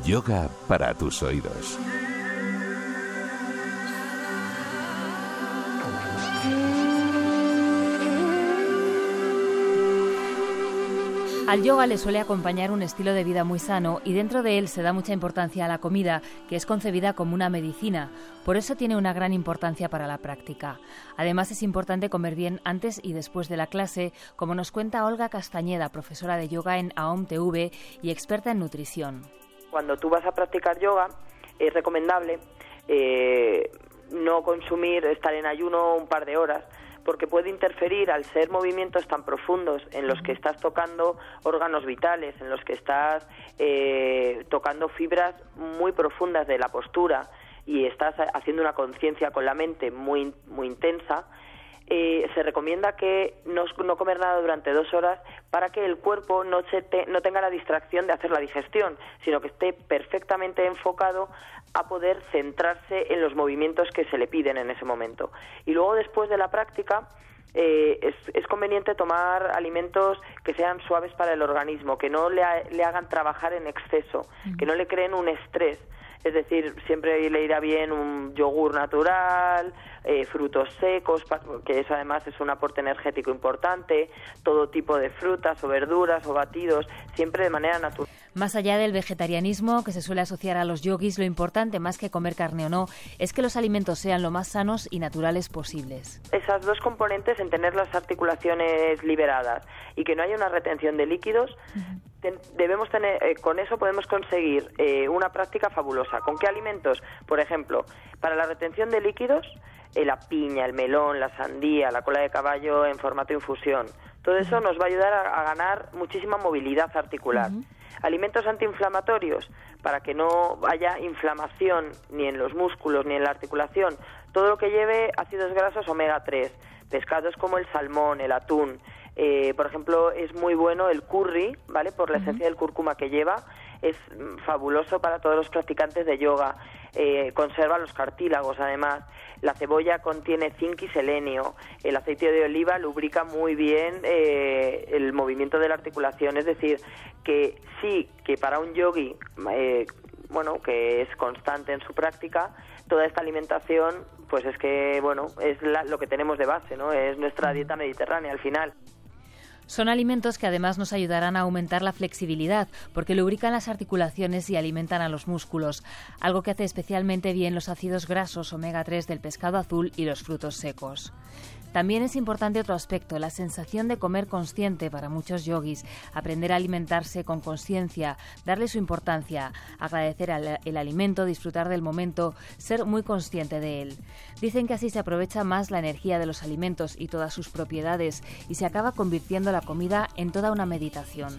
Yoga para tus oídos. Al yoga le suele acompañar un estilo de vida muy sano y dentro de él se da mucha importancia a la comida, que es concebida como una medicina. Por eso tiene una gran importancia para la práctica. Además es importante comer bien antes y después de la clase, como nos cuenta Olga Castañeda, profesora de yoga en AOM TV y experta en nutrición. Cuando tú vas a practicar yoga es recomendable no consumir, estar en ayuno un par de horas, porque puede interferir al ser movimientos tan profundos en los que estás tocando órganos vitales, en los que estás tocando fibras muy profundas de la postura y estás haciendo una conciencia con la mente muy, muy intensa. Se recomienda que no comer nada durante 2 horas para que el cuerpo no tenga la distracción de hacer la digestión, sino que esté perfectamente enfocado a poder centrarse en los movimientos que se le piden en ese momento. Y luego, después de la práctica, es conveniente tomar alimentos que sean suaves para el organismo, que no le hagan trabajar en exceso, que no le creen un estrés. Es decir, siempre le irá bien un yogur natural, frutos secos, que eso además es un aporte energético importante, todo tipo de frutas o verduras o batidos, siempre de manera natural. Más allá del vegetarianismo que se suele asociar a los yogis, lo importante, más que comer carne o no, es que los alimentos sean lo más sanos y naturales posibles. Esas dos componentes, en tener las articulaciones liberadas y que no haya una retención de líquidos, debemos tener, con eso podemos conseguir una práctica fabulosa. ¿Con qué alimentos? Por ejemplo, para la retención de líquidos, la piña, el melón, la sandía, la cola de caballo en formato infusión. Todo eso nos va a ayudar a ganar muchísima movilidad articular. Alimentos antiinflamatorios, para que no haya inflamación ni en los músculos ni en la articulación. Todo lo que lleve ácidos grasos omega 3, pescados como el salmón, el atún. Por ejemplo, es muy bueno el curry, ¿vale? Por la esencia del cúrcuma que lleva. Es fabuloso para todos los practicantes de yoga. Conserva los cartílagos, además. La cebolla contiene zinc y selenio. El aceite de oliva lubrica muy bien el movimiento de la articulación. Es decir, que sí, que para un yogi, que es constante en su práctica, toda esta alimentación, pues es que, es lo que tenemos de base, ¿no? Es nuestra dieta mediterránea al final. Son alimentos que además nos ayudarán a aumentar la flexibilidad porque lubrican las articulaciones y alimentan a los músculos, algo que hace especialmente bien los ácidos grasos omega 3 del pescado azul y los frutos secos. También es importante otro aspecto, la sensación de comer consciente para muchos yogis, aprender a alimentarse con conciencia, darle su importancia, agradecer el alimento, disfrutar del momento, ser muy consciente de él. Dicen que así se aprovecha más la energía de los alimentos y todas sus propiedades y se acaba convirtiendo la comida en toda una meditación.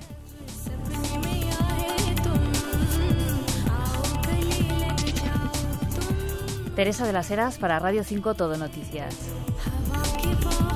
Teresa de las Heras para Radio 5 Todo Noticias.